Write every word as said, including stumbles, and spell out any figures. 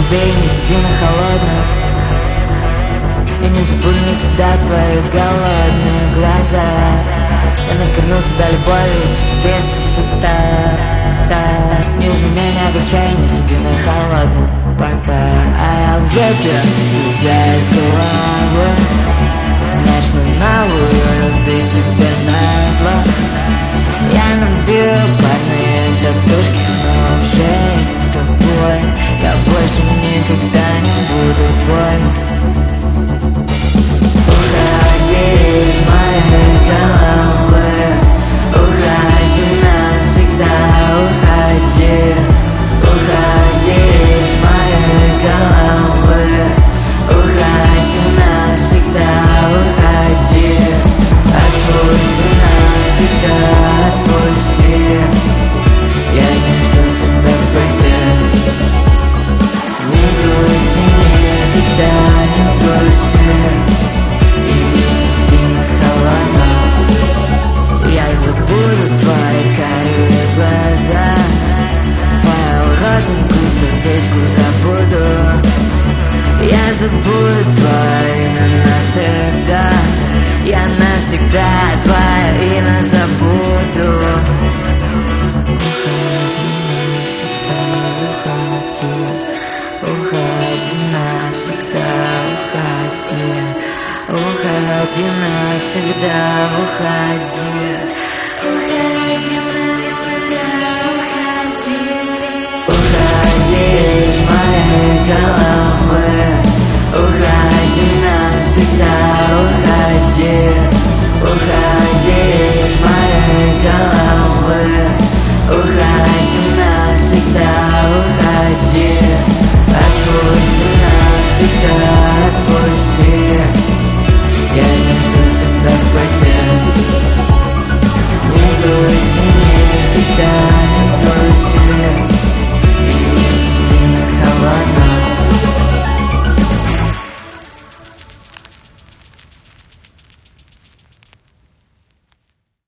Бей, не сиди на холодном. И не забудь никогда твои голодные глаза. Я накормил тебя любовью, теперь ты сыта. Да. Не изменяй огорчай, не сиди на холодном пока. А я выпью тебя из головы. Начну новую любить тебя назло. Я набью парные татушки, но уже не с тобой. Я больше никогда не буду твой. Уходи из моей головы, уходи навсегда, уходи. Уходи из моей головы, уходи навсегда, уходи. Отпусти навсегда, отпусти. Я не жду тебя в постель. Не грусти, никогда не грусти. И не сиди на холодном. Я забуду твои карие глаза, твою родинку и сердечку забуду. Я забуду твое имя навсегда. Я навсегда твое имя забуду. Уходи навсегда, уходи. Уходи навсегда, уходи. Уходи навсегда, уходи. Уходи из моей головы.